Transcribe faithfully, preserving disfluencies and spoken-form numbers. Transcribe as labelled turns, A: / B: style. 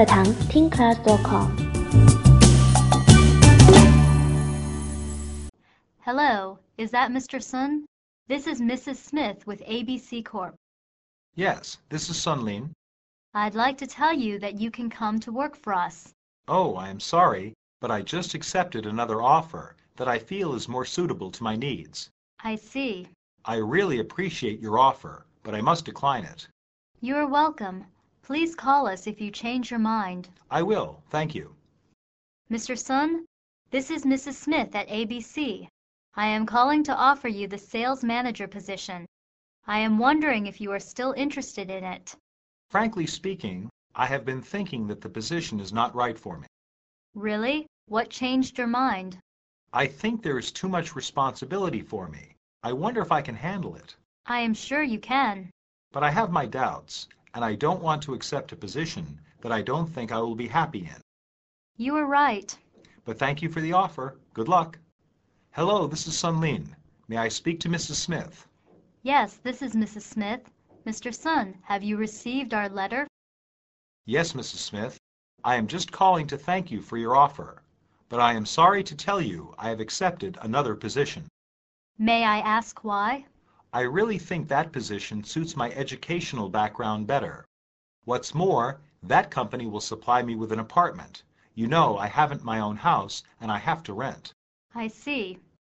A: 课堂 听 class dot com。
B: Hello, is that Mister Sun? This is Missus Smith with A B C Corp.
C: Yes, this is Sun Lin.
B: I'd like to tell you that you can come to work for us.
C: Oh, I am sorry, but I just accepted another offer that I feel is more suitable to my needs.
B: I see.
C: I really appreciate your offer, but I must decline it.
B: You're welcome. Please call us if you change your mind.
C: I will, thank you.
B: Mister Sun, this is Missus Smith at A B C. I am calling to offer you the sales manager position. I am wondering if you are still interested in it.
C: Frankly speaking, I have been thinking that the position is not right for me.
B: Really? What changed your mind?
C: I think there is too much responsibility for me. I wonder if I can handle it.
B: I am sure you can.
C: But I have my doubts, and I don't want to accept a position that I don't think I will be happy in.
B: You are right.
C: But thank you for the offer. Good luck. Hello, this is Sun Lin. May I speak to Missus Smith?
B: Yes, this is Missus Smith. Mister Sun, have you received our letter?
C: Yes, Missus Smith. I am just calling to thank you for your offer. But I am sorry to tell you I have accepted another position.
B: May I ask why?
C: I really think that position suits my educational background better. What's more, that company will supply me with an apartment. You know, I haven't my own house, and I have to rent.
B: I see.